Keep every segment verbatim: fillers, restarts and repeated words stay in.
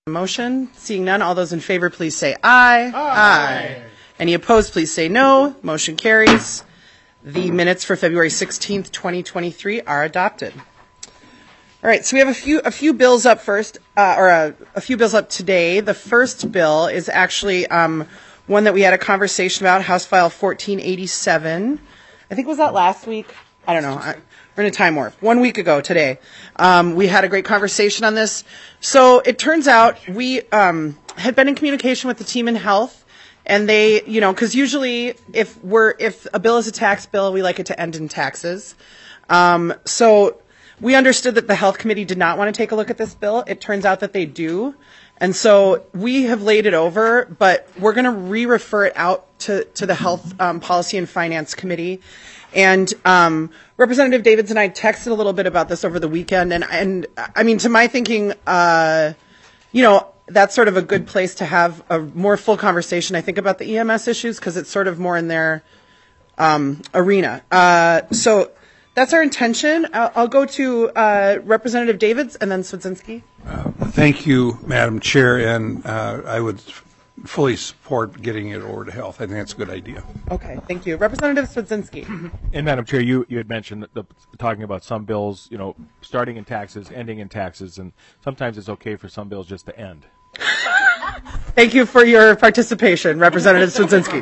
Motion. Seeing none, all those in favor, please say aye. Aye. Aye. Any opposed, please say no. Motion carries. The minutes for February sixteenth, twenty twenty-three are adopted. All right, so we have a few a few bills up first, uh, or a, a few bills up today. The first bill is actually um, one that we had a conversation about, House File fourteen eighty-seven. I think was that last week? I don't know. I, we're in a time warp. One week ago today, um, we had a great conversation on this. So it turns out we um, had been in communication with the team in health. And they, you know, because usually if we're if a bill is a tax bill, we like it to end in taxes. Um, so we understood that the health committee did not want to take a look at this bill. It turns out that they do. And so we have laid it over, but we're going to re-refer it out to, to the Health um, Policy and Finance Committee. And um, Representative Davids and I texted a little bit about this over the weekend. And, and I mean, to my thinking, uh, you know, that's sort of a good place to have a more full conversation, I think, about the E M S issues, because it's sort of more in their um, arena. Uh, so that's our intention. I'll, I'll go to uh, Representative Davids and then Swedzinski. Uh, thank you, Madam Chair, and uh, I would fully support getting it over to health. I think that's a good idea. Okay, thank you. Representative Swedzinski. And Madam Chair, you, you had mentioned that the, talking about some bills, you know, starting in taxes, ending in taxes, and sometimes it's okay for some bills just to end. Thank you for your participation, Representative Swedzinski.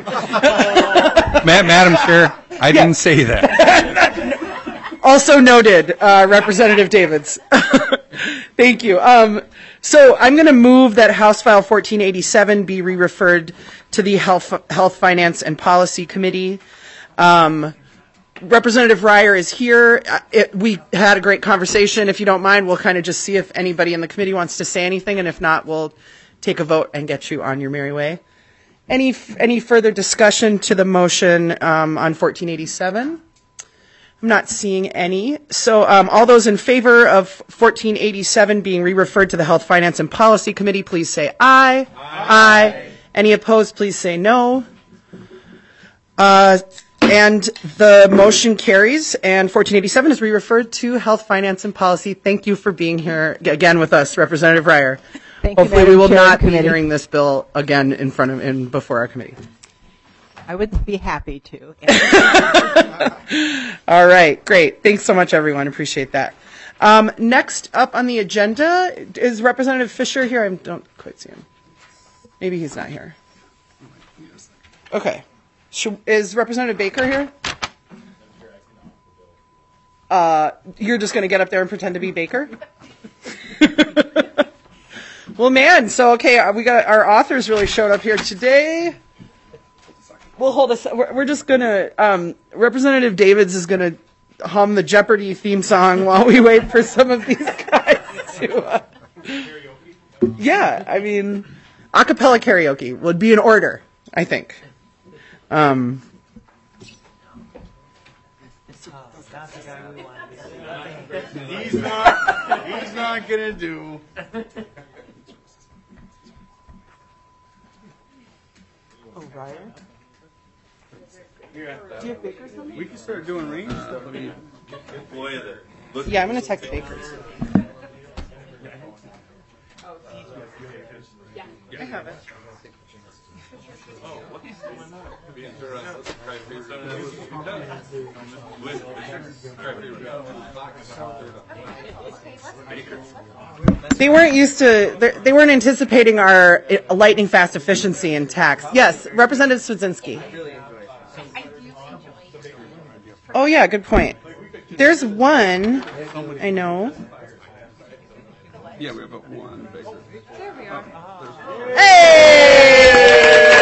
Ma- Madam Chair, I didn't say that. Also noted, uh, Representative Davids. Thank you. Um, so I'm going to move that House File fourteen eighty-seven be re-referred to the Health, Health Finance and Policy Committee. Um, Representative Ryer is here. Uh, it, we had a great conversation. If you don't mind, we'll kind of just see if anybody in the committee wants to say anything, and if not, we'll take a vote and get you on your merry way. Any any further discussion to the motion um, on fourteen eighty-seven? I'm not seeing any. So um, all those in favor of fourteen eighty-seven being re-referred to the Health, Finance, and Policy Committee, please say aye. Aye. Aye. Any opposed, please say no. Uh, and the motion carries, and fourteen eighty-seven is re-referred to Health, Finance, and Policy. Thank you for being here again with us, Representative Ryer. Thank Hopefully you, we will Chair not be Committee. hearing this bill again in front of in before our committee. I would be happy to. All right, great. Thanks so much, everyone. Appreciate that. Um, next up on the agenda is Representative Fisher here. I don't quite see him. Maybe he's not here. Okay. Should, is Representative Baker here? Uh, you're just going to get up there and pretend to be Baker? Well, man, so, okay, we got our authors really showed up here today. We'll hold us. We're, we're just going to, um, Representative Davids is going to hum the Jeopardy theme song while we wait for some of these guys to, uh, yeah, I mean, a cappella karaoke would be in order, I think. Um, He's not, he's not going to do. oh, Ryan? Yeah. Do you have Baker's number? We can start doing range stuff. I mean, Yeah, I'm going to text Baker's. I have it. They weren't used to, they weren't anticipating our lightning fast efficiency in tax. Yes, Representative Swedzinski. Oh, yeah, good point. There's one, I know. Yeah, we have a one. There we are. Hey!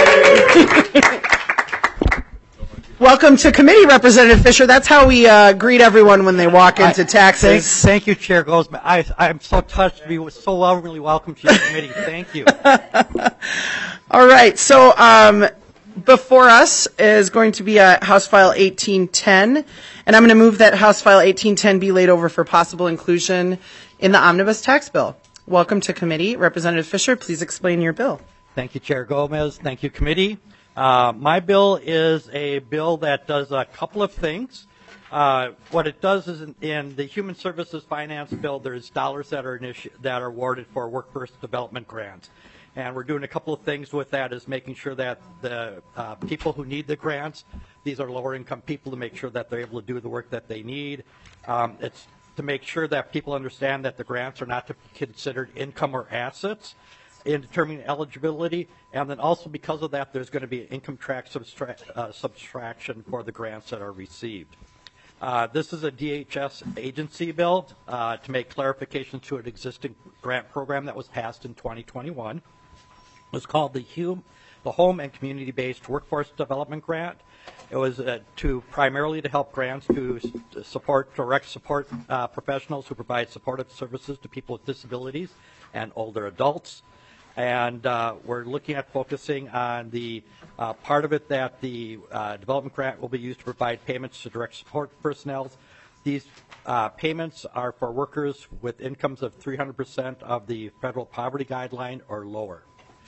Welcome to committee, Representative Fisher. That's how we uh, greet everyone when they walk into I, taxes. Thank, thank you, Chair Goldsman. I, I'm so touched to be so lovingly welcome to your committee. Thank you. All right. So um, before us is going to be a House File eighteen ten, and I'm going to move that House File eighteen ten be laid over for possible inclusion in the omnibus tax bill. Welcome to committee. Representative Fisher, please explain your bill. Thank you, Chair Gomez. Thank you, committee. Uh, my bill is a bill that does a couple of things. Uh, what it does is in, in the Human Services Finance Bill, there's dollars that are initi- that are awarded for workforce development grants. And we're doing a couple of things with that, is making sure that the uh, people who need the grants, these are lower income people, to make sure that they're able to do the work that they need. Um, it's to make sure that people understand that the grants are not to be considered income or assets in determining eligibility. And then also because of that, there's going to be an income tax subtra- uh, subtraction for the grants that are received. Uh, this is a D H S agency bill uh, to make clarification to an existing grant program that was passed in twenty twenty-one. It was called the, hum, the Home and Community-Based Workforce Development Grant. It was uh, to primarily to help grants to, s- to support direct support uh, professionals who provide supportive services to people with disabilities and older adults. And uh, we're looking at focusing on the uh, part of it that the uh, development grant will be used to provide payments to direct support personnel. These uh, payments are for workers with incomes of three hundred percent of the federal poverty guideline or lower.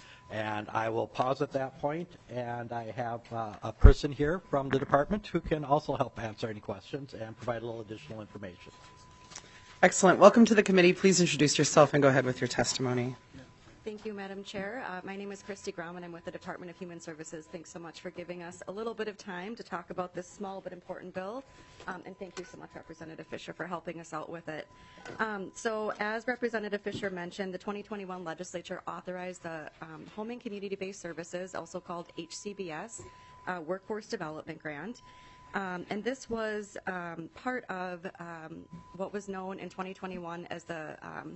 And I will pause at that point, and I have uh, a person here from the department who can also help answer any questions and provide a little additional information. Excellent. Welcome to the committee. Please introduce yourself and go ahead with your testimony. Thank you, Madam Chair. Uh, my name is Christy Grom, and I'm with the Department of Human Services. Thanks so much for giving us a little bit of time to talk about this small but important bill. Um, and thank you so much, Representative Fisher, for helping us out with it. Um, so as Representative Fisher mentioned, the twenty twenty-one legislature authorized the um, Home and Community-Based Services, also called H C B S, uh, Workforce Development Grant. Um, and this was um, part of um, what was known in twenty twenty-one as the um,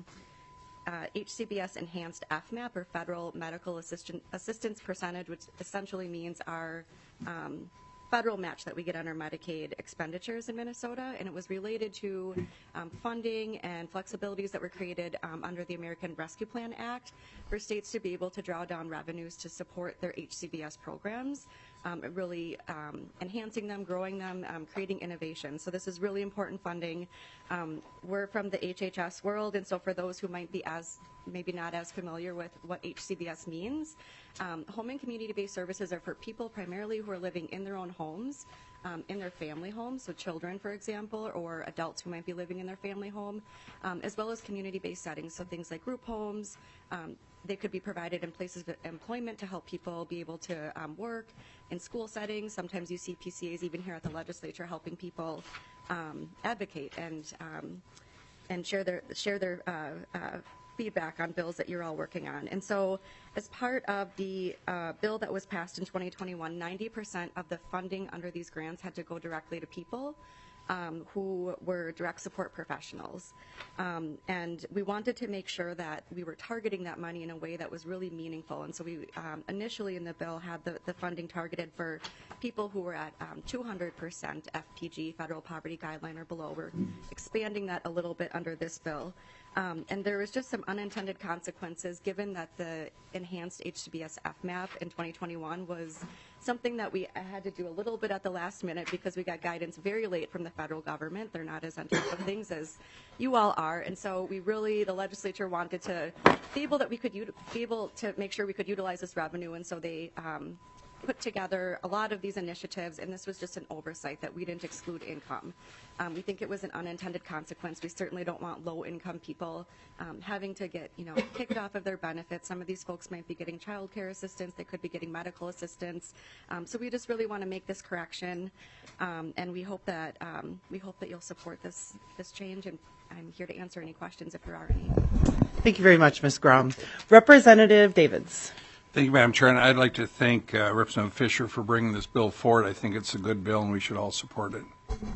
Uh, H C B S Enhanced F MAP, or Federal Medical Assistant, Assistance Percentage, which essentially means our um, federal match that we get on our Medicaid expenditures in Minnesota. And it was related to um, funding and flexibilities that were created um, under the American Rescue Plan Act for states to be able to draw down revenues to support their H C B S programs. Um, really um, enhancing them, growing them, um, creating innovation. So this is really important funding. Um, we're from the H H S world, and so for those who might be as maybe not as familiar with what H C B S means, um, home and community-based services are for people primarily who are living in their own homes, um, in their family homes, so children, for example, or adults who might be living in their family home, um, as well as community-based settings, so things like group homes. Um, they could be provided in places of employment to help people be able to um, work in school settings. Sometimes you see P C As even here at the legislature helping people um, advocate and um, and share their share their uh, uh, feedback on bills that you're all working on. And so as part of the uh, bill that was passed in twenty twenty-one, ninety percent of the funding under these grants had to go directly to people um, who were direct support professionals. Um, and we wanted to make sure that we were targeting that money in a way that was really meaningful. And so we um, initially in the bill had the, the funding targeted for people who were at um, two hundred percent F P G, Federal Poverty Guideline, or below. We're expanding that a little bit under this bill. Um, and there was just some unintended consequences given that the enhanced H C B S F MAP in twenty twenty-one was something that we had to do a little bit at the last minute because we got guidance very late from the federal government. They're not as on top of things as you all are. And so we really, the legislature wanted to be able that we could ut- be able to make sure we could utilize this revenue. And so they um, put together a lot of these initiatives, and this was just an oversight that we didn't exclude income. Um, we think it was an unintended consequence. We certainly don't want low-income people um, having to get, you know, kicked off of their benefits. Some of these folks might be getting child care assistance. They could be getting medical assistance. Um, so we just really want to make this correction, um, and we hope that um, we hope that you'll support this this change. And I'm here to answer any questions if there are any. Thank you very much, Miz Grom. Representative Davids. Thank you, Madam Chair. And I'd like to thank uh, Representative Fisher for bringing this bill forward. I think it's a good bill, and we should all support it.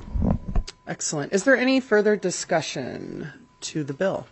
Excellent. Is there any further discussion to the bill?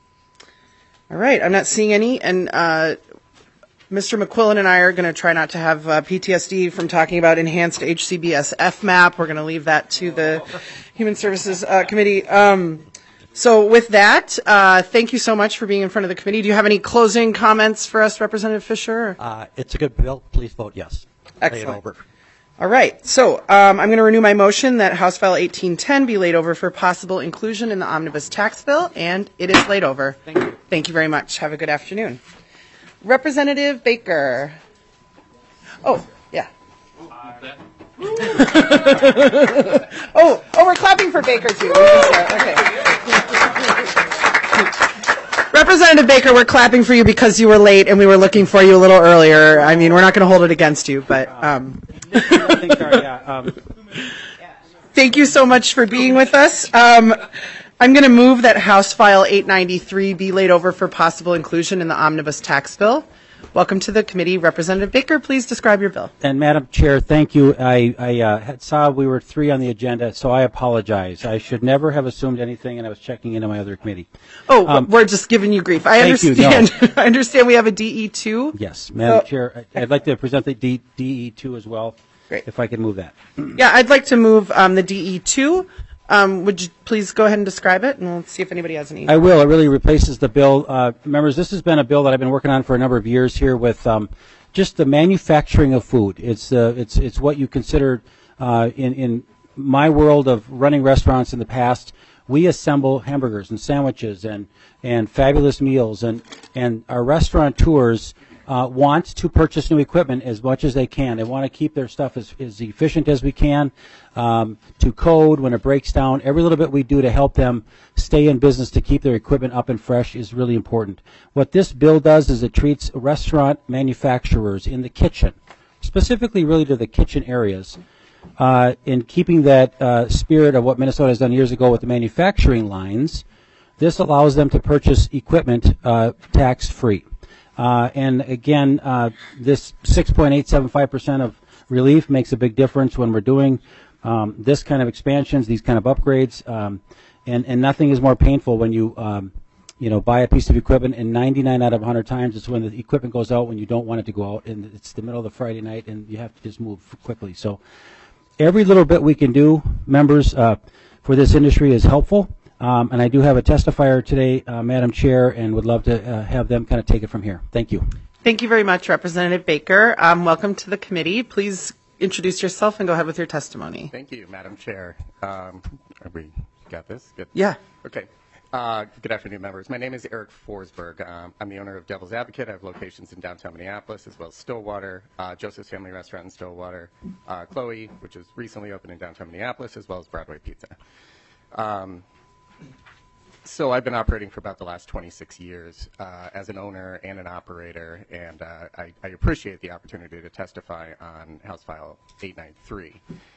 All right. I'm not seeing any. And uh, Mister McQuillan and I are going to try not to have uh, P T S D from talking about enhanced H C B S F MAP. We're going to leave that to the Human Services uh, Committee. Um, so with that, uh, thank you so much for being in front of the committee. Do you have any closing comments for us, Representative Fisher? Uh, it's a good bill. Please vote yes. Excellent. Lay it over. All right. So um, I'm going to renew my motion that House File eighteen ten be laid over for possible inclusion in the omnibus tax bill, and it is laid over. Thank you. Thank you very much. Have a good afternoon. Representative Baker. Oh, yeah. oh, oh, we're clapping for Baker too. Okay. Representative Baker, we're clapping for you because you were late and we were looking for you a little earlier. I mean, we're not going to hold it against you, but um. Thank you so much for being with us. Um, I'm going to move that House File eight ninety-three be laid over for possible inclusion in the omnibus tax bill. Welcome to the committee. Representative Baker, please describe your bill. And Madam Chair, thank you. I, I uh, had saw we were three on the agenda, so I apologize. I should never have assumed anything, and I was checking into my other committee. Oh, um, we're just giving you grief. I thank understand. You, no. I understand we have a D E two. Yes, Madam Oh. Chair, I'd like to present the D E two as well. Great. If I could move that. Yeah, I'd like to move um, the D E two. Um, would you please go ahead and describe it, and we'll see if anybody has any. I will. It really replaces the bill. Uh, members, this has been a bill that I've been working on for a number of years here with um, just the manufacturing of food. It's uh, it's it's what you consider uh, in in my world of running restaurants in the past. We assemble hamburgers and sandwiches and and fabulous meals, and and our restaurateurs uh, want to purchase new equipment as much as they can. They want to keep their stuff as, as efficient as we can, um, to code when it breaks down. Every little bit we do to help them stay in business to keep their equipment up and fresh is really important. What this bill does is it treats restaurant manufacturers in the kitchen, specifically really to the kitchen areas, uh, in keeping that uh, spirit of what Minnesota has done years ago with the manufacturing lines. This allows them to purchase equipment uh, tax-free. Uh, and again, uh, this six point eight seven five percent of relief makes a big difference when we're doing um, this kind of expansions, these kind of upgrades. Um, and, and nothing is more painful when you, um, you know, buy a piece of equipment and ninety-nine out of one hundred times it's when the equipment goes out when you don't want it to go out, and it's the middle of the Friday night and you have to just move quickly. So every little bit we can do, members, uh, for this industry is helpful. Um, and I do have a testifier today, uh, Madam Chair, and would love to uh, have them kind of take it from here. Thank you. Thank you very much, Representative Baker. Um, welcome to the committee. Please introduce yourself and go ahead with your testimony. Thank you, Madam Chair. Um, are we got this? Good. Yeah. Okay. Uh, good afternoon, members. My name is Eric Forsberg. Um, I'm the owner of Devil's Advocate. I have locations in downtown Minneapolis as well as Stillwater, uh, Joseph's Family Restaurant in Stillwater, uh, Chloe, which is recently opened in downtown Minneapolis, as well as Broadway Pizza. Um, So I've been operating for about the last twenty-six years uh, as an owner and an operator, and uh, I, I appreciate the opportunity to testify on House File eight ninety-three.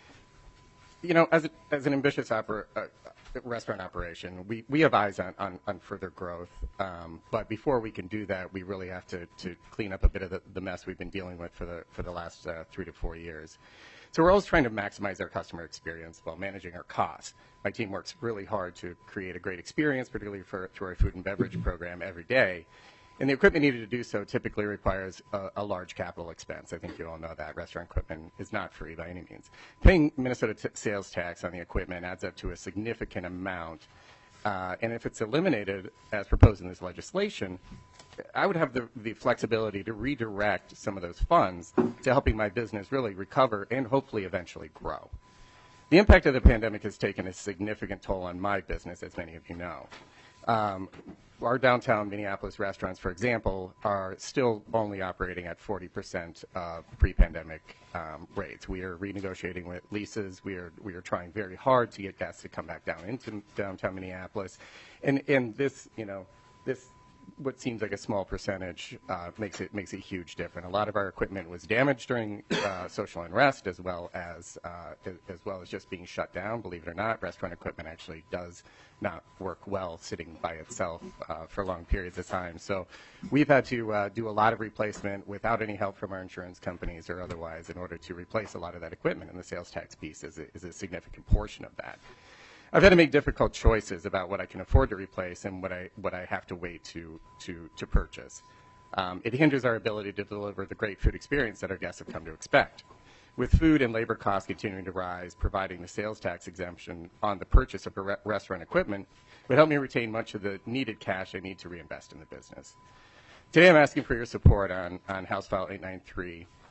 You know, as, a, as an ambitious opera, uh, restaurant operation, we, we have eyes on, on, on further growth, um, but before we can do that, we really have to, to clean up a bit of the, the mess we've been dealing with for the, for the last uh, three to four years. So we're always trying to maximize our customer experience while managing our costs. My team works really hard to create a great experience, particularly for, through our food and beverage program every day. And the equipment needed to do so typically requires a, a large capital expense. I think you all know that. Restaurant equipment is not free by any means. Paying Minnesota t- sales tax on the equipment adds up to a significant amount. Uh, and if it's eliminated, as proposed in this legislation, I would have the, the flexibility to redirect some of those funds to helping my business really recover and hopefully eventually grow. The impact of the pandemic has taken a significant toll on my business, as many of you know. Um, our downtown Minneapolis restaurants, for example, are still only operating at forty percent of pre-pandemic um, rates. We are renegotiating with leases. We are we are trying very hard to get guests to come back down into downtown Minneapolis, and and this you know this. what seems like a small percentage uh, makes it makes a huge difference. A lot of our equipment was damaged during uh, social unrest, as well as uh, as well as just being shut down. Believe it or not, restaurant equipment actually does not work well sitting by itself uh, for long periods of time. So we've had to uh, do a lot of replacement without any help from our insurance companies or otherwise in order to replace a lot of that equipment. And the sales tax piece is a, is a significant portion of that. I've had to make difficult choices about what I can afford to replace and what I what I have to wait to to to purchase. Um, it hinders our ability to deliver the great food experience that our guests have come to expect. With food and labor costs continuing to rise, providing the sales tax exemption on the purchase of re- restaurant equipment would help me retain much of the needed cash I need to reinvest in the business. Today I'm asking for your support on, on House File eight ninety-three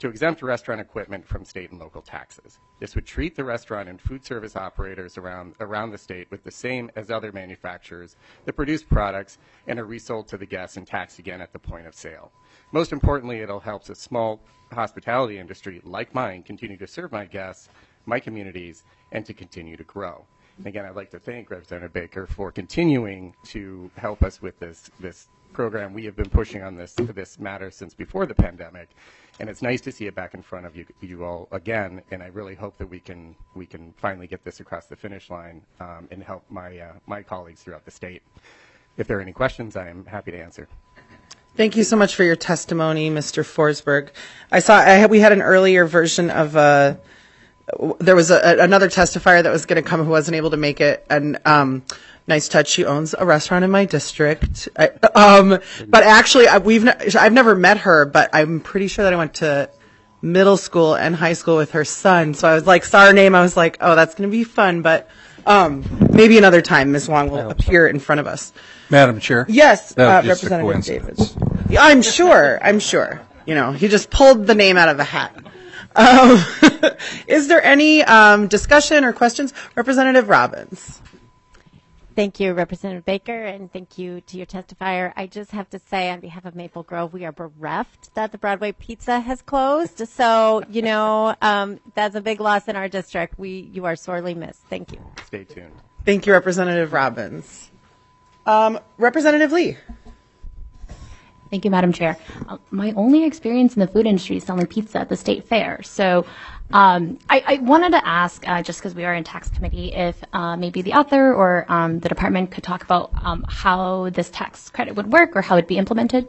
to exempt restaurant equipment from state and local taxes. This would treat the restaurant and food service operators around, around the state with the same as other manufacturers that produce products and are resold to the guests and taxed again at the point of sale. Most importantly, it'll help the small hospitality industry like mine continue to serve my guests, my communities, and to continue to grow. And again, I'd like to thank Representative Baker for continuing to help us with this, this program. We have been pushing on this, this matter since before the pandemic, and it's nice to see it back in front of you, you all again, and I really hope that we can, we can finally get this across the finish line um, and help my, uh, my colleagues throughout the state. If there are any questions, I am happy to answer. Thank you so much for your testimony, Mister Forsberg. I saw I had, we had an earlier version of uh, there was a, another testifier that was going to come who wasn't able to make it, and um, nice touch. She owns a restaurant in my district. I, um, but actually, I, we've ne- I've never met her, but I'm pretty sure that I went to middle school and high school with her son. So I was like, saw her name. I was like, oh, that's going to be fun. But um, maybe another time, Miz Wong will appear in front of us. Madam Chair? Yes, That uh, was just a Representative coincidence. Davis. Yeah, I'm sure. I'm sure. You know, he just pulled the name out of the hat. Um, is there any um, discussion or questions? Representative Robbins. Thank you, Representative Baker, and thank you to your testifier. I just have to say on behalf of Maple Grove, we are bereft that the Broadway Pizza has closed. So, you know, um, that's a big loss in our district. We, you are sorely missed. Thank you. Stay tuned. Thank you, Representative Robbins. Um, Representative Lee. Thank you, Madam Chair. Uh, my only experience in the food industry is selling pizza at the state fair. So um, I, I wanted to ask, uh, just because we are in tax committee, if uh, maybe the author or um, the department could talk about um, how this tax credit would work or how it would be implemented.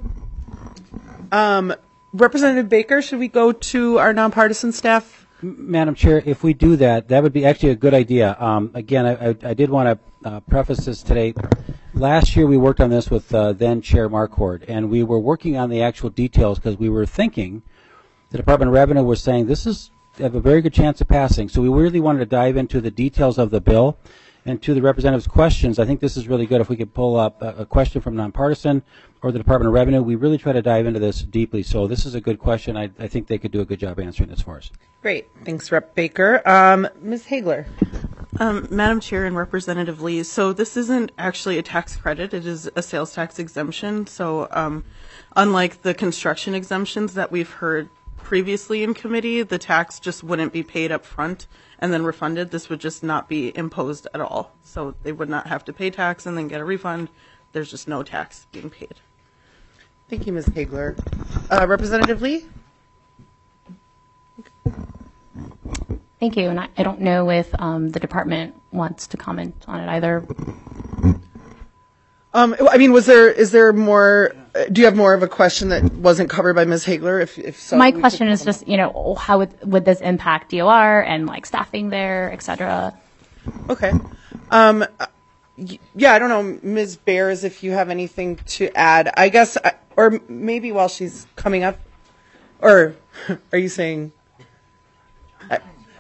Um, Representative Baker, should we go to our nonpartisan staff? Madam Chair, if we do that, that would be actually a good idea. Um, again, I, I, I did want to uh, preface this today. Last year we worked on this with uh, then Chair Marquardt, and we were working on the actual details because we were thinking the Department of Revenue was saying this is have a very good chance of passing. So we really wanted to dive into the details of the bill. And to the representative's questions, I think this is really good if we could pull up a, a question from nonpartisan or the Department of Revenue. We really try to dive into this deeply. So this is a good question. I, I think they could do a good job answering this for us. Great. Thanks, Rep Baker. Um, Miz Hagler. Um, Madam Chair and Representative Lee, so this isn't actually a tax credit. It is a sales tax exemption. So um, unlike the construction exemptions that we've heard previously in committee, the tax just wouldn't be paid up front and then refunded. This would just not be imposed at all. So they would not have to pay tax and then get a refund. There's just no tax being paid. Thank you, Miz Hagler. Uh, Representative Lee? Thank you. And I, I don't know if um, the department wants to comment on it either. Um, I mean, was there, is there more, uh, do you have more of a question that wasn't covered by Miz Hagler? If, if so, My question is just, you know, how would, would this impact D O R and like staffing there, et cetera? Okay. Um, y- yeah, I don't know, Miz Bears, if you have anything to add. I guess, I, or maybe while she's coming up, or are you saying? I,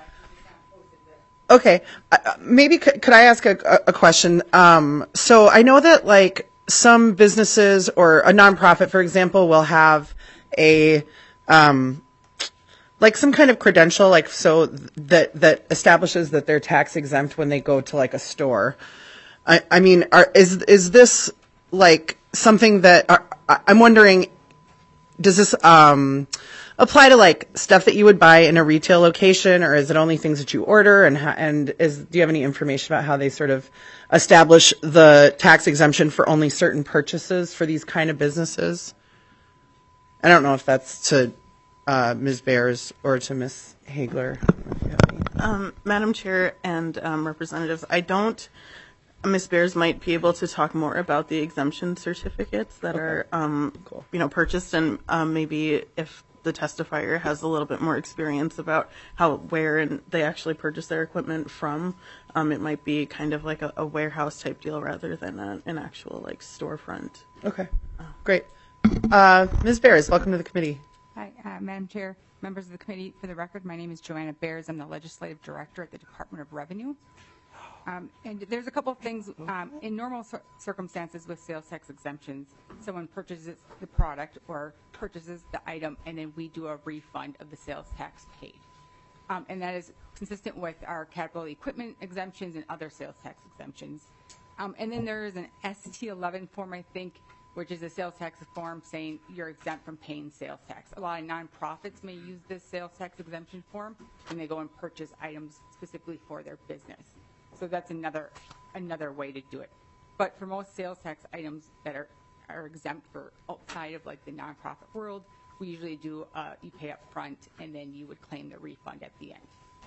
Okay, uh, maybe could, could I ask a, a question? Um, so I know that like some businesses or a nonprofit, for example, will have a um, like some kind of credential, like so that that establishes that they're tax exempt when they go to like a store. I, I mean, are, is is this like something that are, I'm wondering? Does this um, apply to like stuff that you would buy in a retail location, or is it only things that you order? And how, and is do you have any information about how they sort of establish the tax exemption for only certain purchases for these kind of businesses? I don't know if that's to uh, Miz Bears or to Miz Hagler. Um, Madam Chair and um, Representatives, I don't. Miz Bears might be able to talk more about the exemption certificates that okay. are, um, cool. you know, purchased, and um, maybe if the testifier has a little bit more experience about how, where, and they actually purchase their equipment from, um, it might be kind of like a, a warehouse type deal rather than a, an actual like storefront. Okay, oh. Great. Uh, Miz Bears, welcome to the committee. Hi, uh, Madam Chair, members of the committee. For the record, my name is Joanna Bears. I'm the legislative director at the Department of Revenue. Um, and there's a couple of things um, in normal cir- circumstances with sales tax exemptions. Someone purchases the product or purchases the item, and then we do a refund of the sales tax paid. Um, and that is consistent with our capital equipment exemptions and other sales tax exemptions. Um, and then there is an S T eleven form, I think, which is a sales tax form saying you're exempt from paying sales tax. A lot of nonprofits may use this sales tax exemption form when they go and purchase items specifically for their business. So that's another another way to do it. But for most sales tax items that are, are exempt for outside of like the nonprofit world, we usually do uh, you pay up front and then you would claim the refund at the end.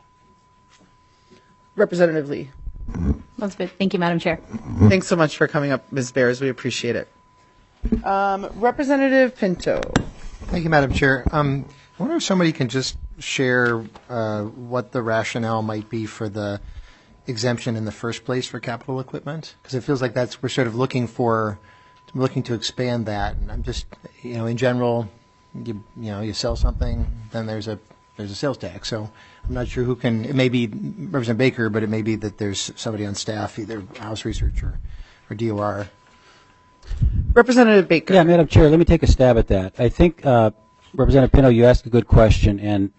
Representative Lee. Elizabeth, thank you, Madam Chair. Thanks so much for coming up, Miz Bears. We appreciate it. Um, Representative Pinto. Thank you, Madam Chair. Um, I wonder if somebody can just share uh, what the rationale might be for the exemption in the first place for capital equipment, because it feels like that's we're sort of looking for, looking to expand that. And I'm just, you know, in general, you you know, you sell something, then there's a there's a sales tax. So I'm not sure who can. It may be Representative Baker, but it may be that there's somebody on staff, either House Research or, or D O R. Representative Baker. Yeah, Madam Chair, let me take a stab at that. I think, uh, Representative Pinto, you asked a good question, and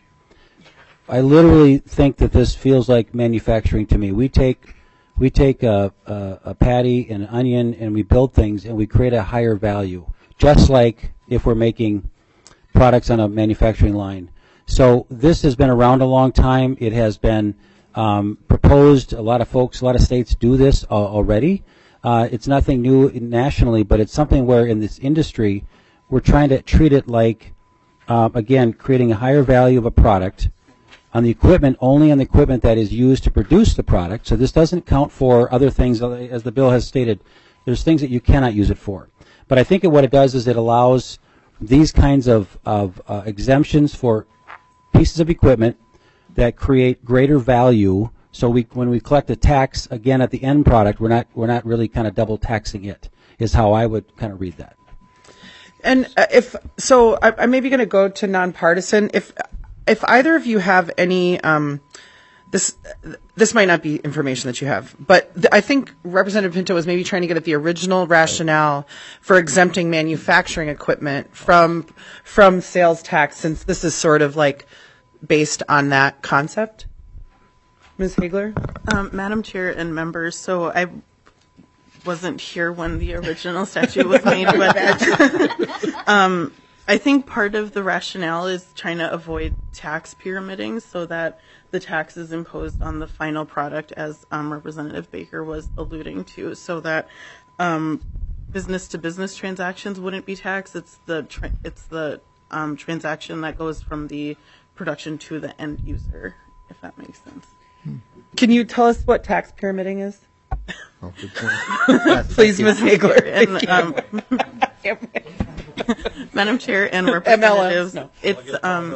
I literally think that this feels like manufacturing to me. We take we take a, a, a patty and an onion, and we build things, and we create a higher value, just like if we're making products on a manufacturing line. So this has been around a long time. It has been um, proposed. A lot of folks, a lot of states do this uh, already. Uh, it's nothing new nationally, but it's something where in this industry, we're trying to treat it like, uh, again, creating a higher value of a product on the equipment, only on the equipment that is used to produce the product. So this doesn't count for other things, as the bill has stated. There's things that you cannot use it for. But I think what it does is it allows these kinds of, of uh, exemptions for pieces of equipment that create greater value. So we, when we collect a tax again at the end product, we're not we're not really kind of double taxing it. Is how I would kind of read that. And uh, if so, I, I'm maybe going to go to nonpartisan. If if either of you have any, um, this this might not be information that you have, but th- I think Representative Pinto was maybe trying to get at the original rationale for exempting manufacturing equipment from from sales tax, since this is sort of like based on that concept. Miz Hagler? Um, Madam Chair and members, so I wasn't here when the original statute was made, but um, I think part of the rationale is trying to avoid tax pyramiding so that the tax is imposed on the final product, as um, Representative Baker was alluding to, so that um, business-to-business transactions wouldn't be taxed. It's the tra- it's the um, transaction that goes from the production to the end user, if that makes sense. Can you tell us what tax pyramiding is? Oh, good point. Please, Miz Hagler. And, um, Madam Chair and representatives, no. it's um,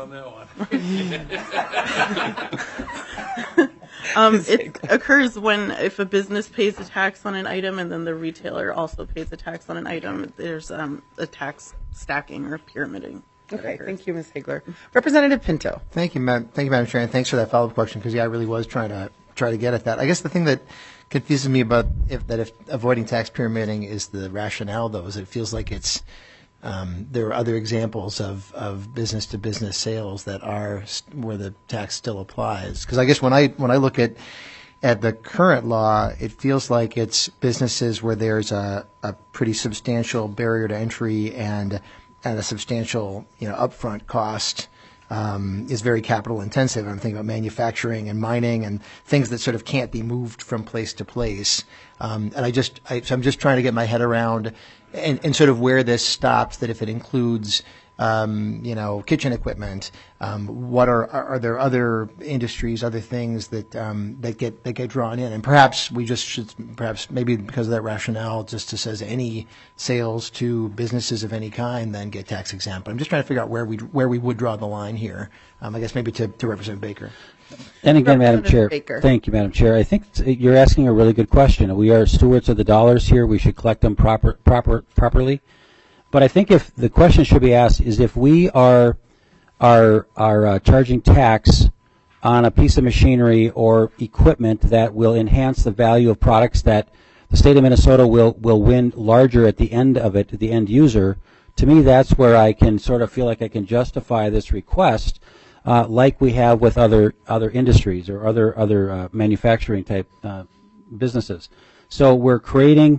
um, it occurs when if a business pays a tax on an item and then the retailer also pays a tax on an item, there's um, a tax stacking or pyramiding. Okay, thank you, Miz Hagler. Representative Pinto. Thank you, Madam. Thank you, Madam Chair, and thanks for that follow-up question, because yeah, I really was trying to try to get at that. I guess the thing that confuses me about if that if avoiding tax pyramiding is the rationale, though, is it feels like it's um, there are other examples of, of business-to-business sales that are st- where the tax still applies. Because I guess when I when I look at at the current law, it feels like it's businesses where there's a, a pretty substantial barrier to entry and and a substantial, you know, upfront cost um, is very capital intensive. I'm thinking about manufacturing and mining and things that sort of can't be moved from place to place. Um, and I just, I, so I'm just trying to get my head around and, and sort of where this stops. That if it includes, um, you know, kitchen equipment, um, what are, are are there other industries, other things that um, that get that get drawn in? And perhaps we just should, perhaps maybe because of that rationale, just to says any sales to businesses of any kind then get tax exempt. But I'm just trying to figure out where we where we would draw the line here. Um, I guess maybe to, to Representative Baker. And again, Madam Chair, Baker. Thank you, Madam Chair. I think you're asking a really good question. We are stewards of the dollars here. We should collect them proper, proper, properly. But I think if the question should be asked is if we are are are uh, charging tax on a piece of machinery or equipment that will enhance the value of products that the state of Minnesota will, will win larger at the end of it, to the end user, to me that's where I can sort of feel like I can justify this request, uh, like we have with other other industries or other, other uh, manufacturing type uh, businesses. So we're creating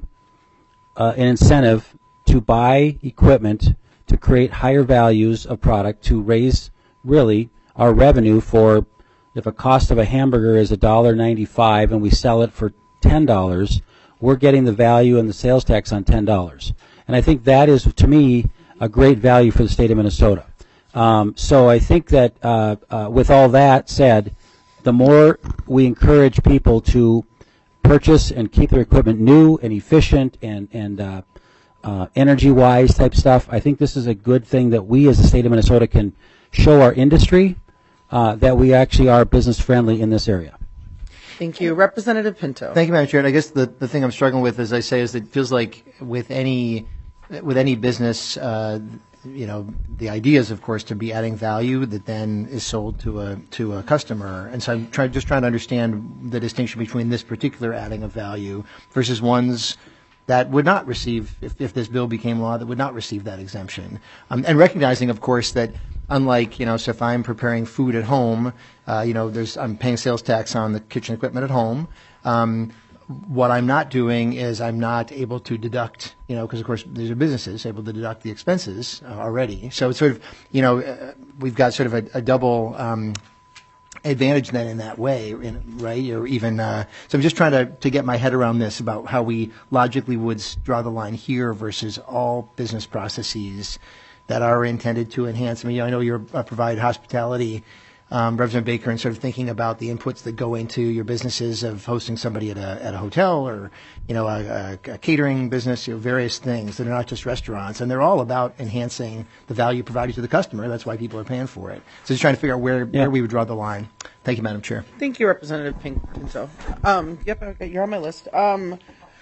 uh, an incentive to buy equipment to create higher values of product to raise really our revenue for, if a cost of a hamburger is one dollar and ninety-five cents and we sell it for ten dollars, we're getting the value and the sales tax on ten dollars. And I think that is, to me, a great value for the state of Minnesota. Um, so I think that uh, uh, with all that said, the more we encourage people to purchase and keep their equipment new and efficient and, and uh, uh, energy-wise type stuff, I think this is a good thing that we as the state of Minnesota can show our industry uh, that we actually are business-friendly in this area. Thank you. Representative Pinto. Thank you, Madam Chair. And I guess the, the thing I'm struggling with, as I say, is that it feels like with any with any business, uh, you know, the idea is, of course, to be adding value that then is sold to a to a customer. And so I'm try, just trying to understand the distinction between this particular adding of value versus ones that would not receive, if, if this bill became law, that would not receive that exemption. Um, and recognizing, of course, that unlike, you know, so if I'm preparing food at home, uh, you know, there's I'm paying sales tax on the kitchen equipment at home. Um, what I'm not doing is I'm not able to deduct, you know, because of course these are businesses able to deduct the expenses uh, already. So it's sort of, you know, uh, we've got sort of a, a double um, advantage then in that way, in, right? Or even, uh, so I'm just trying to, to get my head around this about how we logically would draw the line here versus all business processes that are intended to enhance. I mean, I know you're uh, provide hospitality, um, Representative Baker, and sort of thinking about the inputs that go into your businesses of hosting somebody at a at a hotel or, you know, a, a, a catering business, you know, various things that are not just restaurants, and they're all about enhancing the value provided to the customer. That's why people are paying for it. So just trying to figure out where, yeah. where we would draw the line. Thank you, Madam Chair. Thank you, Representative Pinto. Um, yep, okay, you're on my list. Um,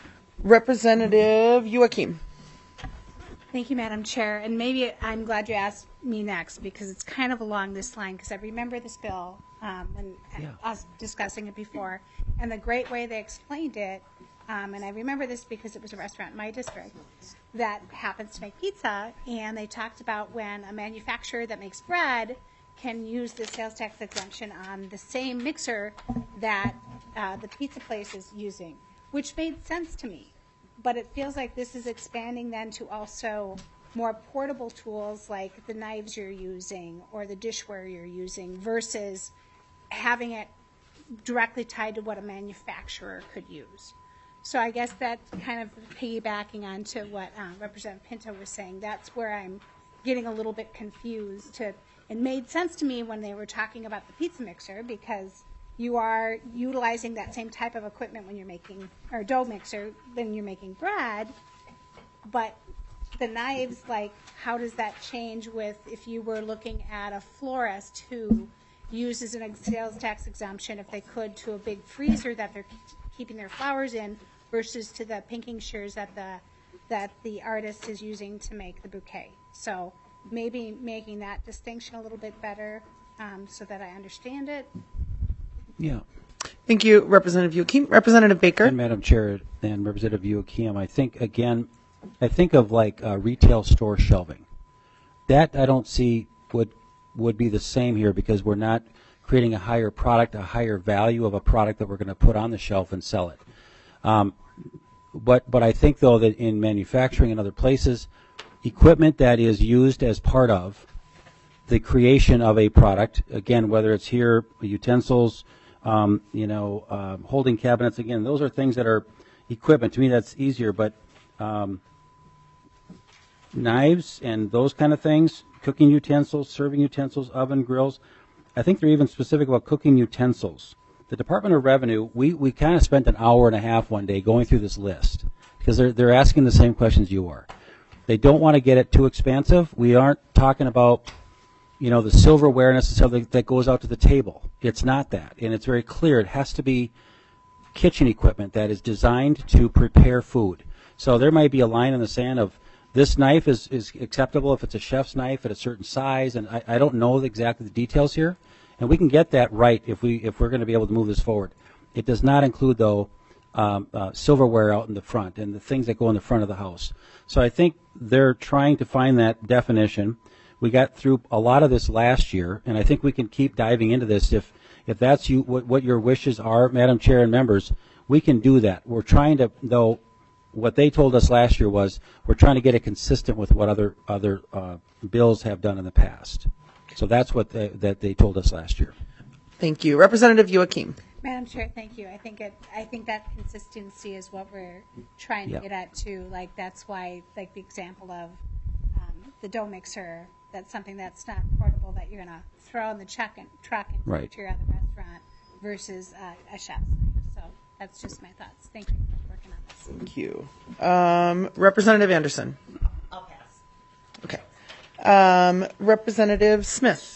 Representative Joachim. Thank you, Madam Chair. And maybe I'm glad you asked me next because it's kind of along this line because I remember this bill um, when yeah. us discussing it before and the great way they explained it. Um, and I remember this because it was a restaurant in my district that happens to make pizza. And they talked about when a manufacturer that makes bread can use the sales tax exemption on the same mixer that uh, the pizza place is using, which made sense to me. But it feels like this is expanding then to also more portable tools like the knives you're using or the dishware you're using versus having it directly tied to what a manufacturer could use. So I guess that's kind of piggybacking onto what uh, Representative Pinto was saying. That's where I'm getting a little bit confused. To, it made sense to me when they were talking about the pizza mixer because you are utilizing that same type of equipment when you're making, or dough mixer, when you're making bread. But the knives, like, how does that change with if you were looking at a florist who uses an sales tax exemption, if they could, to a big freezer that they're keeping their flowers in versus to the pinking shears that the, that the artist is using to make the bouquet. So maybe making that distinction a little bit better um, so that I understand it. Yeah. Thank you, Representative Joachim. Representative Baker. And Madam Chair and Representative Joachim, I think, again, I think of like uh, retail store shelving. That I don't see would would be the same here because we're not creating a higher product, a higher value of a product that we're going to put on the shelf and sell it. Um, but but I think, though, that in manufacturing and other places, equipment that is used as part of the creation of a product, again, whether it's here, utensils, Um, you know, um, holding cabinets, again, those are things that are equipment. To me, that's easier, but um, knives and those kind of things, cooking utensils, serving utensils, oven, grills, I think they're even specific about cooking utensils. The Department of Revenue, we, we kind of spent an hour and a half one day going through this list because they're, they're asking the same questions you are. They don't want to get it too expansive. We aren't talking about, you know, the silverware necessarily that goes out to the table. It's not that. And it's very clear. It has to be kitchen equipment that is designed to prepare food. So there might be a line in the sand of this knife is, is acceptable if it's a chef's knife at a certain size. And I, I don't know exactly the details here. And we can get that right if we if we're going to be able to move this forward. It does not include, though, um, uh, silverware out in the front and the things that go in the front of the house. So I think they're trying to find that definition. We got through a lot of this last year, and I think we can keep diving into this. If if that's you, what, what your wishes are, Madam Chair and members, we can do that. We're trying to, though, what they told us last year was we're trying to get it consistent with what other other uh, bills have done in the past. So that's what they, that they told us last year. Thank you. Representative Joachim. Madam Chair, thank you. I think it, I think that consistency is what we're trying to Yeah. get at too. Like that's why, like the example of um, the dough mixer, that's something that's not portable that you're gonna throw in the truck and truck and Right. take to your other restaurant versus uh, a chef's knife. So that's just my thoughts. Thank you for working on this. Thank you. Um, Representative Anderson. I'll pass. Okay. Um, Representative Smith.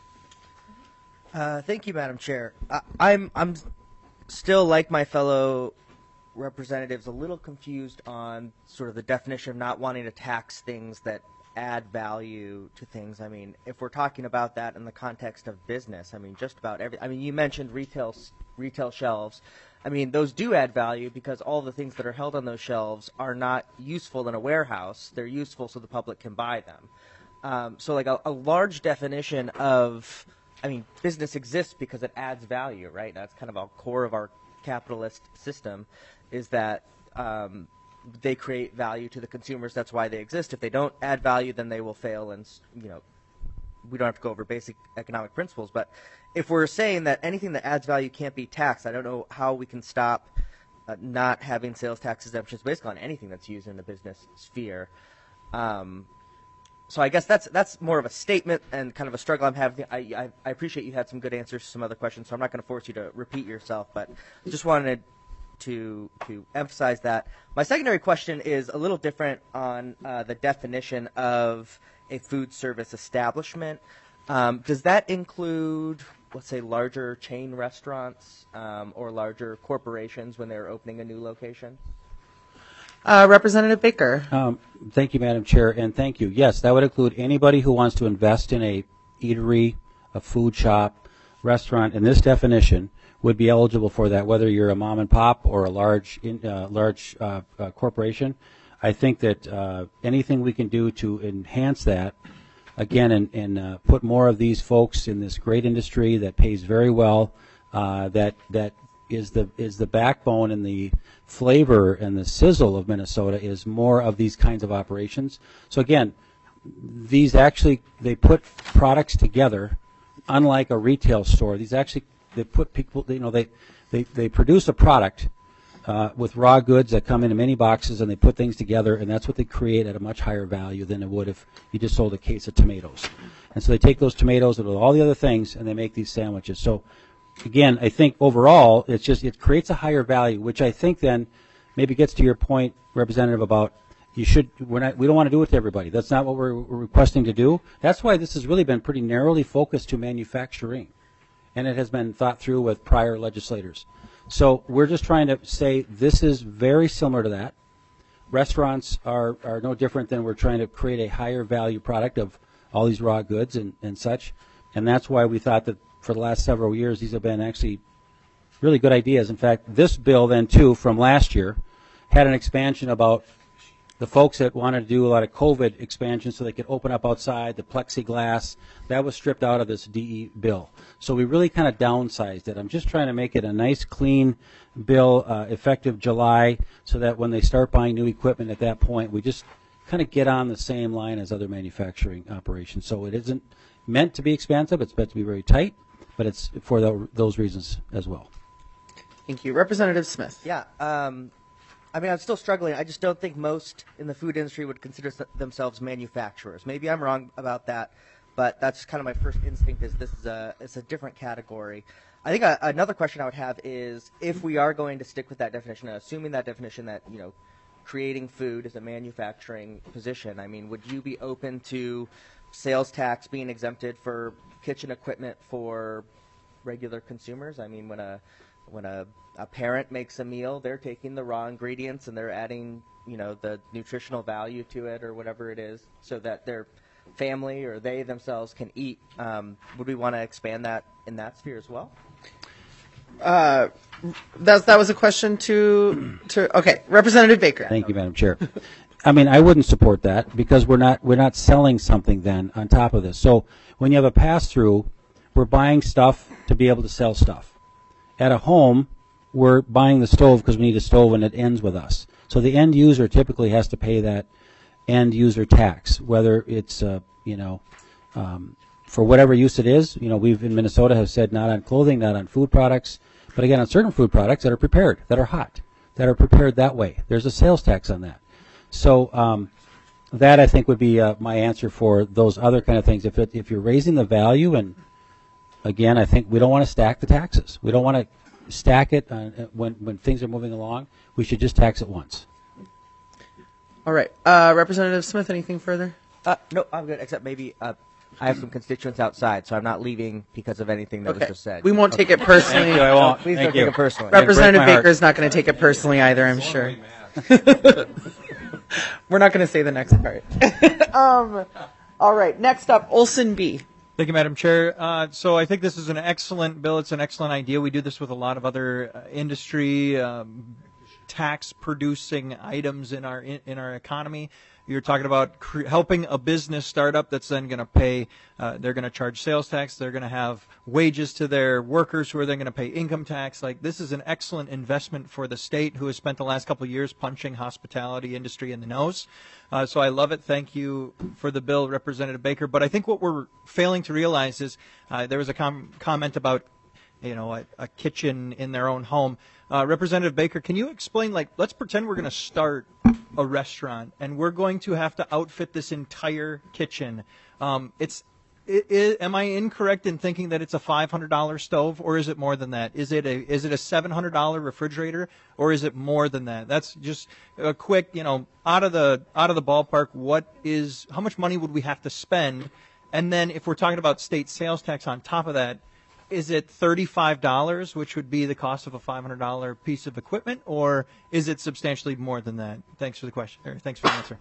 Uh, thank you, Madam Chair. I, I'm I'm still, like my fellow representatives, a little confused on sort of the definition of not wanting to tax things that add value to things. I mean, if we're talking about that in the context of business, I mean, just about every. I mean, you mentioned retail retail shelves. I mean, those do add value because all the things that are held on those shelves are not useful in a warehouse. They're useful so the public can buy them. Um, so, like a, a large definition of I mean, business exists because it adds value, right? That's kind of a core of our capitalist system, is that um, they create value to the consumers. That's why they exist. If they don't add value, then they will fail, and you know, we don't have to go over basic economic principles. But if we're saying that anything that adds value can't be taxed, I don't know how we can stop uh, not having sales tax exemptions basically on anything that's used in the business sphere. Um, So I guess that's that's more of a statement and kind of a struggle I'm having. I, I, I appreciate you had some good answers to some other questions, so I'm not going to force you to repeat yourself, but just wanted to to emphasize that. My secondary question is a little different on uh, the definition of a food service establishment. Um, does that include, let's say, larger chain restaurants um, or larger corporations when they're opening a new location? Uh, Representative Baker. Um, thank you, Madam Chair, and thank you. Yes, that would include anybody who wants to invest in a eatery, a food shop, restaurant, and this definition would be eligible for that, whether you're a mom and pop or a large, in, uh, large uh, uh, corporation. I think that uh, anything we can do to enhance that, again, and, and uh, put more of these folks in this great industry that pays very well, uh, that that is the is the backbone and the flavor and the sizzle of Minnesota is more of these kinds of operations. So again, these actually, they put products together, unlike a retail store. These actually, they put people, you know, they, they, they produce a product uh, with raw goods that come in many boxes, and they put things together, and that's what they create at a much higher value than it would if you just sold a case of tomatoes. And so they take those tomatoes and all the other things, and they make these sandwiches. So again, I think overall, it's just, it creates a higher value, which I think then maybe gets to your point, Representative, about you should, we're not, we don't want to do it to everybody. That's not what we're, we're requesting to do. That's why this has really been pretty narrowly focused to manufacturing, and it has been thought through with prior legislators. So we're just trying to say this is very similar to that. Restaurants are, are no different than we're trying to create a higher value product of all these raw goods and, and such. And that's why we thought that for the last several years, these have been actually really good ideas. In fact, this bill then, too, from last year, had an expansion about the folks that wanted to do a lot of COVID expansion so they could open up outside, the plexiglass. That was stripped out of this D E bill. So we really kind of downsized it. I'm just trying to make it a nice, clean bill, uh, effective July, so that when they start buying new equipment at that point, we just kind of get on the same line as other manufacturing operations. So it isn't meant to be expansive. It's meant to be very tight, but it's for the, those reasons as well. Thank you. Representative Smith. Yeah. Um, I mean, I'm still struggling. I just don't think most in the food industry would consider s- themselves manufacturers. Maybe I'm wrong about that, but that's kind of my first instinct is this is a, it's a different category. I think a, another question I would have is if we are going to stick with that definition, assuming that definition that, you know, creating food is a manufacturing position, I mean, would you be open to sales tax being exempted for kitchen equipment for regular consumers? I mean, when a when a, a parent makes a meal, they're taking the raw ingredients and they're adding, you know, the nutritional value to it or whatever it is, so that they're family or they themselves can eat. Um, would we want to expand that in that sphere as well? Uh, that, that was a question to, to, okay, Representative Baker. Thank you, Madam Chair. I mean, I wouldn't support that because we're not we're not selling something then on top of this. So when you have a pass-through, we're buying stuff to be able to sell stuff. At a home, we're buying the stove because we need a stove and it ends with us. So the end user typically has to pay that end user tax, whether it's, uh, you know, um, for whatever use it is. You know, we've in Minnesota have said not on clothing, not on food products, but again on certain food products that are prepared, that are hot, that are prepared that way. There's a sales tax on that. So um, that I think would be uh, my answer for those other kind of things. If it, if you're raising the value, and again, I think we don't want to stack the taxes. We don't want to stack it uh, when when things are moving along. We should just tax it once. All right, uh, Representative Smith. Anything further? Uh, no, I'm good. Except maybe uh, I have some constituents outside, so I'm not leaving because of anything that Okay. was just said. We won't Okay. take it personally. Thank you, I won't. Please Thank don't you. take it personally. Representative Break my Baker is not going to take it personally either, I'm sure. We're not going to say the next part. um, all right, next up, Olson B. Thank you, Madam Chair. Uh, so I think this is an excellent bill. It's an excellent idea. We do this with a lot of other uh, industry um, tax-producing items in our in, in our economy. You're talking about cre- helping a business startup that's then going to pay, uh, they're going to charge sales tax, they're going to have wages to their workers who are then going to pay income tax. Like, this is an excellent investment for the state, who has spent the last couple of years punching hospitality industry in the nose. Uh, so I love it. Thank you for the bill, Representative Baker. But I think what we're failing to realize is uh, there was a com- comment about, you know, a, a kitchen in their own home. Uh, Representative Baker, can you explain, like, let's pretend we're going to start a restaurant and we're going to have to outfit this entire kitchen. Um, it's, it, it, am I incorrect in thinking that it's a five hundred dollars stove, or is it more than that? Is it a, is it a seven hundred dollars refrigerator, or is it more than that? That's just a quick, you know, out of the, out of the ballpark, what is, how much money would we have to spend? And then if we're talking about state sales tax on top of that, is it thirty-five dollars, which would be the cost of a five hundred dollars piece of equipment, or is it substantially more than that? Thanks for the question. Or thanks for the answer.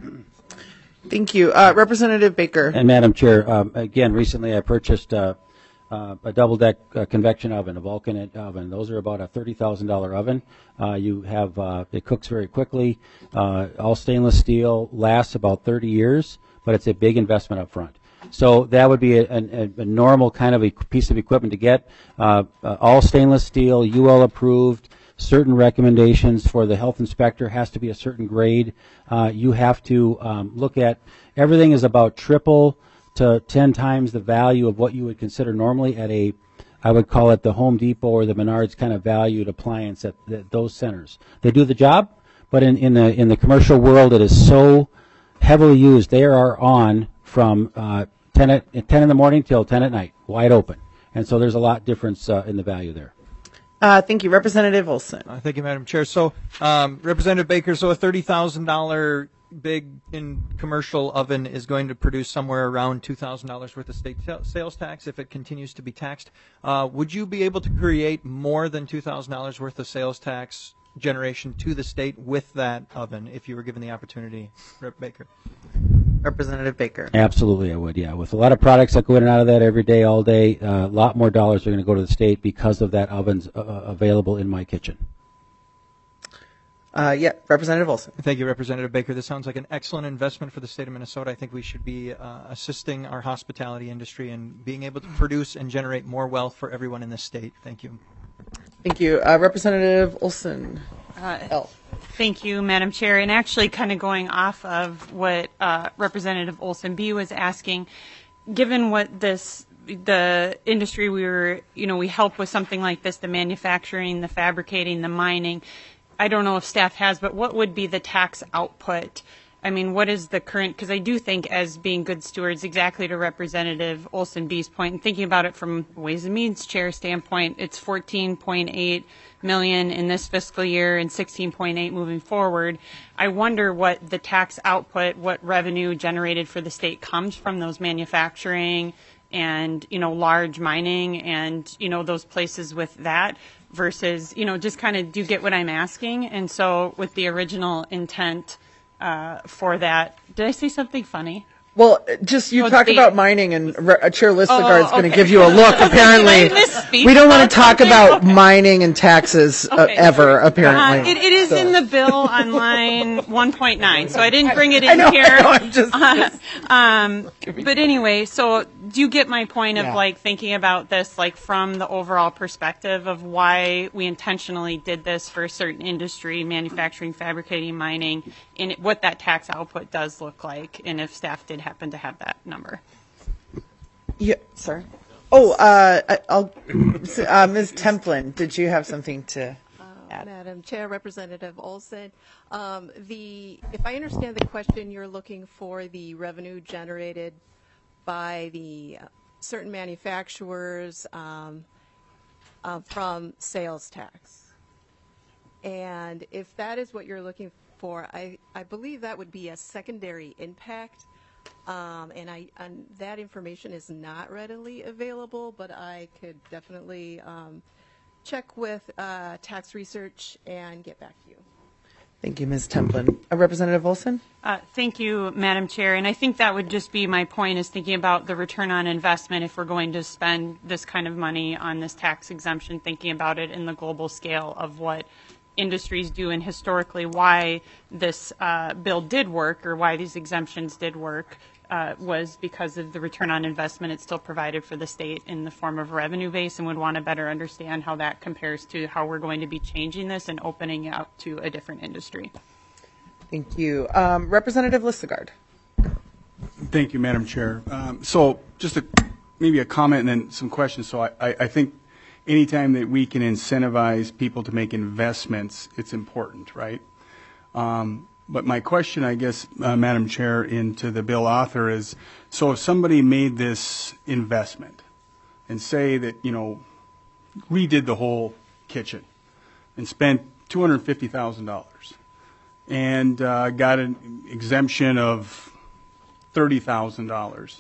Thank you. Uh, Representative Baker. And Madam Chair, um, again, recently I purchased uh, uh, a double-deck uh, convection oven, a Vulcan oven. Those are about a thirty thousand dollars oven. Uh, you have uh, it cooks very quickly. Uh, all stainless steel, lasts about thirty years, but it's a big investment up front. So that would be a, a, a normal kind of a piece of equipment to get. Uh, uh, all stainless steel, U L approved. Certain recommendations for the health inspector, has to be a certain grade. Uh, you have to um, look at, everything is about triple to ten times the value of what you would consider normally at a, I would call it the Home Depot or the Menards kind of valued appliance at the, those centers. They do the job, but in, in the in the commercial world, it is so heavily used. They are on from uh, ten, at, ten in the morning till ten at night, wide open. And so there's a lot difference uh, in the value there. Uh, thank you. Representative Olson. Uh, thank you, Madam Chair. So, um, Representative Baker, so a thirty thousand dollars big in commercial oven is going to produce somewhere around two thousand dollars worth of state sales tax if it continues to be taxed. Uh, would you be able to create more than two thousand dollars worth of sales tax generation to the state with that oven if you were given the opportunity, Rep Baker? Representative Baker. Absolutely, I would, yeah. With a lot of products that go in and out of that every day, all day, uh, a lot more dollars are going to go to the state because of that ovens uh, available in my kitchen. Uh, yeah, Representative Olson. Thank you, Representative Baker. This sounds like an excellent investment for the state of Minnesota. I think we should be uh, assisting our hospitality industry and being able to produce and generate more wealth for everyone in this state. Thank you. Thank you. Uh, Representative Olson. Uh, L. Thank you, Madam Chair. And actually kind of going off of what uh, Representative Olson B was asking, given what this, the industry we were, you know, we help with something like this, the manufacturing, the fabricating, the mining, I don't know if staff has, but what would be the tax output? I mean, what is the current, because I do think as being good stewards, exactly to Representative Olson B's point, and thinking about it from Ways and Means Chair standpoint, it's fourteen point eight million in this fiscal year and sixteen point eight moving forward. I wonder what the tax output, what revenue generated for the state comes from those manufacturing and, you know, large mining and, you know, those places with that versus, you know, just kind of, do you get what I'm asking? And so with the original intent uh, for that, did I say something funny? Well, just you Oh, talk the- about mining, and Re- uh, Chair Listegard is Oh, going to okay. give you a look. Apparently, Did I misspeak we don't want about to talk something? about mining and taxes uh, Okay. ever. Uh, Apparently, it, it is So- in the bill on line one point nine, so I didn't bring it in I know, I here. know, I'm just- Uh, um, but anyway, so do you get my point of Yeah. like thinking about this like from the overall perspective of why we intentionally did this for a certain industry, manufacturing, fabricating, mining, and it- what that tax output does look like, and if staff did happen to have that number. Yeah, sir. Oh, uh, I- I'll, uh, Miz Templin, did you have something to add? Madam Chair, Representative Olson, um, the, if I understand the question, you're looking for the revenue generated by the uh, certain manufacturers um, uh, from sales tax. And if that is what you're looking for, I, I believe that would be a secondary impact. Um, and I, and that information is not readily available, but I could definitely um, check with uh, tax research and get back to you. Thank you, Miz Templin. Uh, Representative Olson? Uh, Thank you, Madam Chair. And I think that would just be my point, is thinking about the return on investment if we're going to spend this kind of money on this tax exemption, thinking about it in the global scale of what industries do and historically why this uh, bill did work, or why these exemptions did work, uh, was because of the return on investment it still provided for the state in the form of a revenue base, and would want to better understand how that compares to how we're going to be changing this and opening it up to a different industry. Thank you. Um, Representative Listegard. Thank you, Madam Chair. Um, so just a, maybe a comment and then some questions. So I, I, I think anytime that we can incentivize people to make investments, it's important, right? Um, but my question, I guess, uh, Madam Chair, into the bill author is, so if somebody made this investment and say that, you know, redid the whole kitchen and spent two hundred fifty thousand dollars and uh, got an exemption of thirty thousand dollars,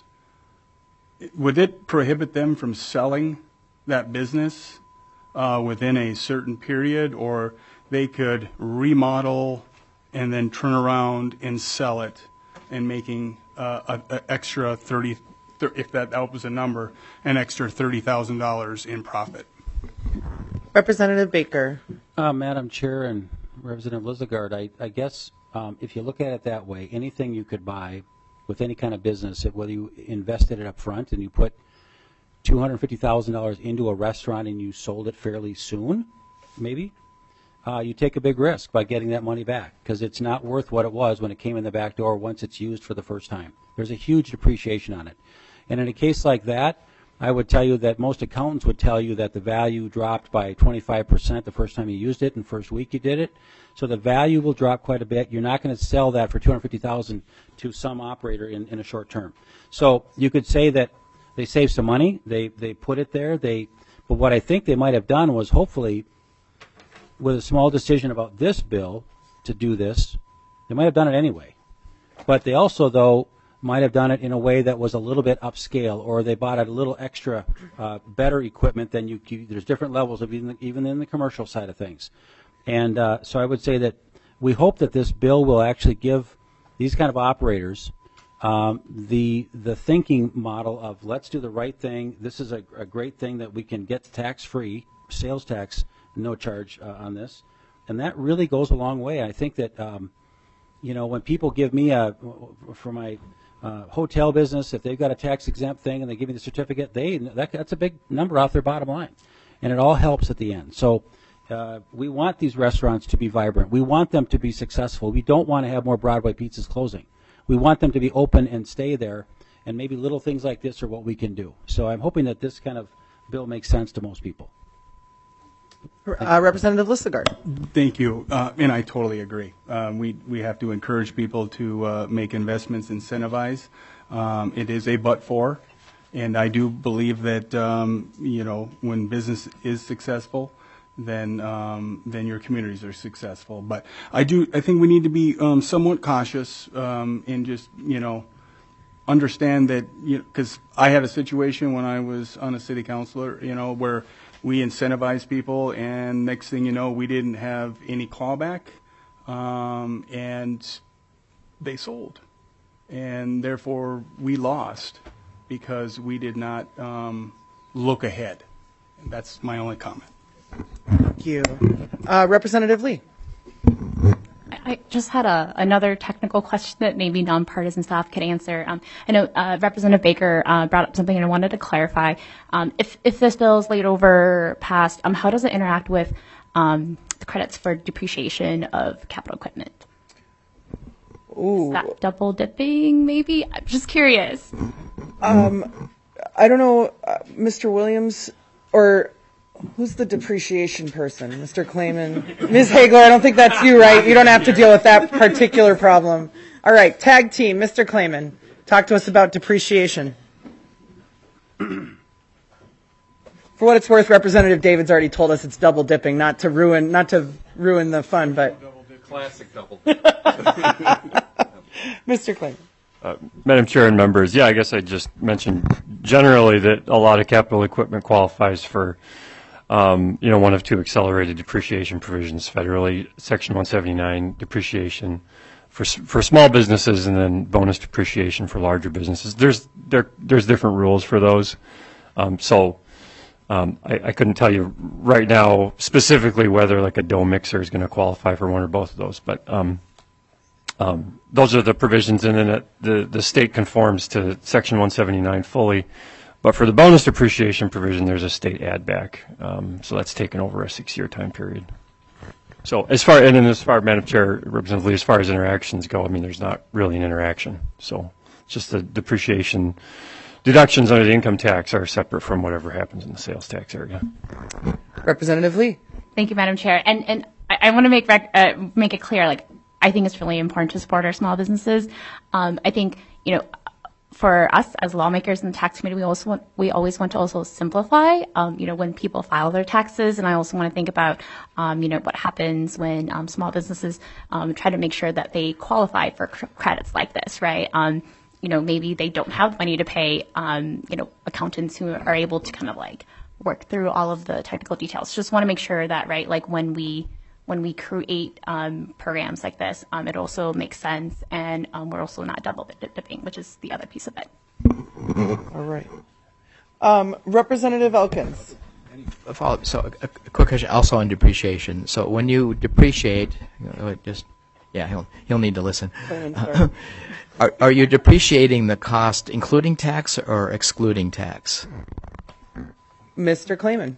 would it prohibit them from selling that business uh, within a certain period, or they could remodel and then turn around and sell it and making uh, an extra thirty, if that, that was a number, an extra thirty thousand dollars in profit? Representative Baker. Uh, Madam Chair and Representative Listegard, I, I guess um, if you look at it that way, anything you could buy with any kind of business, whether you invested it up front and you put two hundred fifty thousand dollars into a restaurant and you sold it fairly soon, maybe, uh, you take a big risk by getting that money back, because it's not worth what it was when it came in the back door once it's used for the first time. There's a huge depreciation on it. And in a case like that, I would tell you that most accountants would tell you that the value dropped by twenty-five percent the first time you used it and first week you did it. So the value will drop quite a bit. You're not going to sell that for two hundred fifty thousand dollars to some operator in, in a short term. So you could say that they saved some money. They they put it there. They, but what I think they might have done was, hopefully, with a small decision about this bill to do this, they might have done it anyway. But they also, though, might have done it in a way that was a little bit upscale, or they bought a little extra uh, better equipment than you, you there's different levels of even, even in the commercial side of things. And uh, so I would say that we hope that this bill will actually give these kind of operators um, the the thinking model of, let's do the right thing. This is a, a great thing that we can get tax-free, sales tax, no charge uh, on this. And that really goes a long way. I think that, um, you know, when people give me a, for my uh, hotel business, if they've got a tax exempt thing and they give me the certificate, they that, that's a big number off their bottom line. And it all helps at the end. So uh, we want these restaurants to be vibrant. We want them to be successful. We don't want to have more Broadway pizzas closing. We want them to be open and stay there. And maybe little things like this are what we can do. So I'm hoping that this kind of bill makes sense to most people. Uh, Representative Listegard. Thank you, uh, and I totally agree. Um, we we have to encourage people to uh, make investments, incentivize. Um, it is a but for, and I do believe that um, you know, when business is successful, then um, then your communities are successful. But I do I think we need to be um, somewhat cautious um, and just you know understand that, you know, because I had a situation when I was on a city councilor, you know, where we incentivized people, and next thing you know, we didn't have any clawback, um, and they sold. and therefore we lost because we did not um, look ahead. And that's my only comment. Thank you. Uh, Representative Lee. I just had a, another technical question that maybe nonpartisan staff could answer. Um, I know uh, Representative Baker uh, brought up something and I wanted to clarify. Um, if, if this bill is laid over past, um, how does it interact with um, the credits for depreciation of capital equipment? Ooh. Is that double dipping, maybe? I'm just curious. Um, I don't know, uh, Mister Williams, or who's the depreciation person? Mister Clayman? Miz Hagler, I don't think that's you, right? You don't have to deal with that particular problem. All right, tag team, Mister Clayman, talk to us about depreciation. For what it's worth, Representative David's already told us it's double dipping, not to ruin, not to ruin the fun, but. Classic double dip. Mister Clayman. Uh, Madam Chair and members, yeah, I guess I just mentioned generally that a lot of capital equipment qualifies for, um, you know, one of two accelerated depreciation provisions federally, Section one seventy-nine depreciation for for small businesses, and then bonus depreciation for larger businesses. There's there there's different rules for those, um, so um, I, I couldn't tell you right now specifically whether like a dough mixer is going to qualify for one or both of those, but. Um, Um, those are the provisions, and then it, the, the state conforms to Section one seventy-nine fully. But for the bonus depreciation provision, there's a state add back. Um, so that's taken over a six-year time period. So as far, and then as far, Madam Chair, Representative Lee, as far as interactions go, I mean, there's not really an interaction. So it's just the depreciation deductions under the income tax are separate from whatever happens in the sales tax area. Representative Lee. Thank you, Madam Chair. And, and I, I want to make, rec- uh, make it clear, like, I think it's really important to support our small businesses. Um, I think, you know, for us as lawmakers in the tax committee, we also want, we always want to also simplify, um, you know, when people file their taxes. And I also want to think about, um, you know, what happens when um, small businesses um, try to make sure that they qualify for cr- credits like this, right? Um, you know, maybe they don't have money to pay, um, you know, accountants who are able to kind of like work through all of the technical details. Just want to make sure that, right, like when we when we create um, programs like this, um, it also makes sense, and um, we're also not double dipping, which is the other piece of it. All right. Um, Representative Elkins. A follow-up. So a, a quick question also on depreciation. So when you depreciate, you know, just, yeah, he'll, he'll need to listen. Uh, are, are you depreciating the cost including tax or excluding tax? Mister Clayman.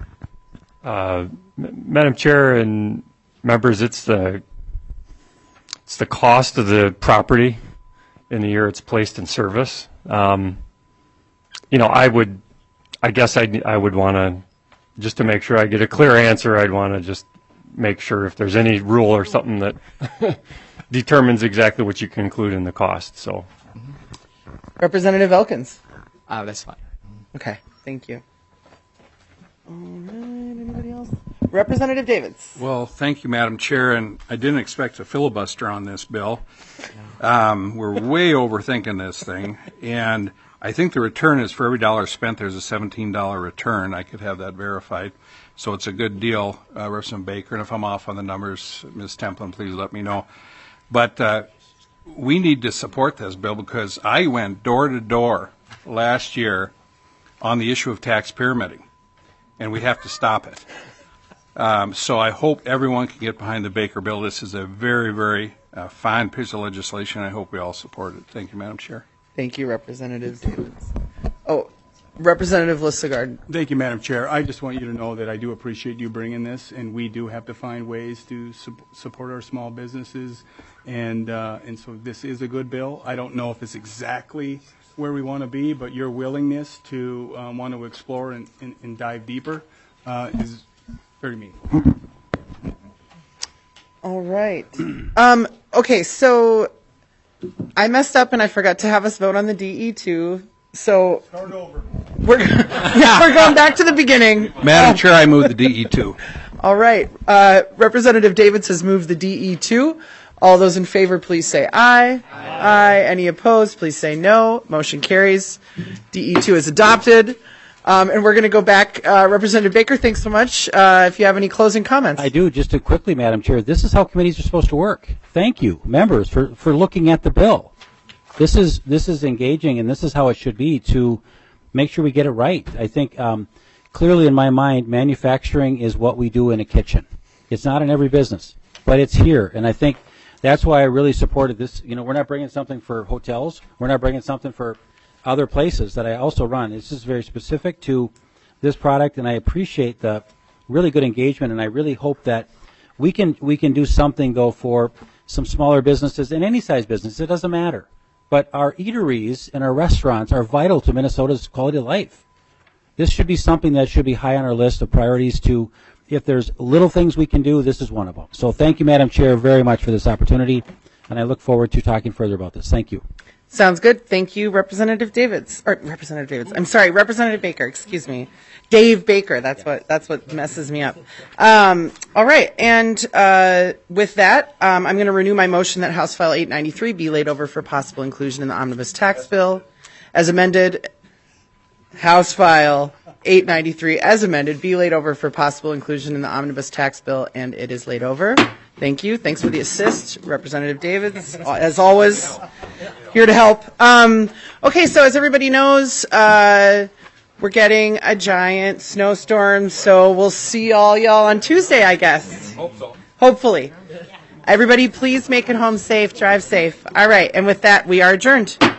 Uh, Madam Chair and members, it's the it's the cost of the property in the year it's placed in service. Um, you know, I would, I guess I I would want to, just to make sure I get a clear answer, I'd want to just make sure if there's any rule or something that determines exactly what you can include in the cost. So, Representative Elkins. Uh, that's fine. Okay, thank you. All right, anybody else? Representative Davids. Well, thank you, Madam Chair, and I didn't expect a filibuster on this bill. Um, we're way overthinking this thing, and I think the return is for every dollar spent, there's a seventeen dollars return. I could have that verified. So it's a good deal, uh, Representative Baker, and if I'm off on the numbers, Miz Templin, please let me know. But uh, we need to support this bill because I went door to door last year on the issue of tax pyramiding, and we have to stop it. Um, so I hope everyone can get behind the Baker bill. This is a very, very uh, fine piece of legislation. I hope we all support it. Thank you, Madam Chair. Thank you, Representative Davids. Oh, Representative Listegard. Thank you, Madam Chair. I just want you to know that I do appreciate you bringing this, and we do have to find ways to su- support our small businesses, and uh, and so this is a good bill. I don't know if it's exactly where we want to be, but your willingness to um, want to explore and, and, and dive deeper uh, is very meaningful. All right. Um, okay, so I messed up and I forgot to have us vote on the D E two. So Start over. We're yeah, we're going back to the beginning. Madam Chair, I move the D E two. All right. Uh, Representative Davids has moved the D E two. All those in favor, please say aye. Aye. Aye. Any opposed, please say no. Motion carries. D E two is adopted. Um, and we're going to go back. Uh, Representative Baker, thanks so much. Uh, if you have any closing comments. I do. Just to quickly, Madam Chair, this is how committees are supposed to work. Thank you, members, for, for looking at the bill. this is this is engaging, and this is how it should be to make sure we get it right. I think um, clearly in my mind, manufacturing is what we do in a kitchen. It's not in every business, but it's here, and I think that's why I really supported this. You know, we're not bringing something for hotels. We're not bringing something for other places that I also run. This is very specific to this product, and I appreciate the really good engagement, and I really hope that we can we can do something, though, for some smaller businesses and any size business. It doesn't matter. But our eateries and our restaurants are vital to Minnesota's quality of life. This should be something that should be high on our list of priorities to, if there's little things we can do, this is one of them. So thank you, Madam Chair, very much for this opportunity, and I look forward to talking further about this. Thank you. Sounds good. Thank you, Representative Davids, or Representative Davids. I'm sorry, Representative Baker. Excuse me, Dave Baker. That's what that's what messes me up. Um, all right, and uh, with that, um, I'm going to renew my motion that House File eight ninety-three be laid over for possible inclusion in the omnibus tax bill, as amended. House File eight ninety-three, as amended, be laid over for possible inclusion in the omnibus tax bill, and it is laid over. Thank you. Thanks for the assist, Representative Davids, as always, here to help. Um, okay, so as everybody knows, uh, we're getting a giant snowstorm, so we'll see all y'all on Tuesday, I guess. Hope so. Hopefully. Everybody, please make it home safe, drive safe. All right, and with that, we are adjourned.